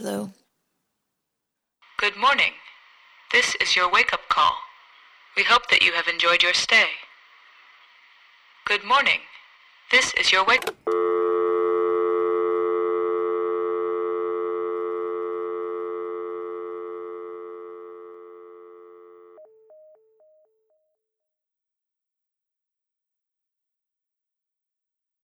Hello. Good morning. This is your wake-up call. We hope that you have enjoyed your stay. Good morning. This is your wake...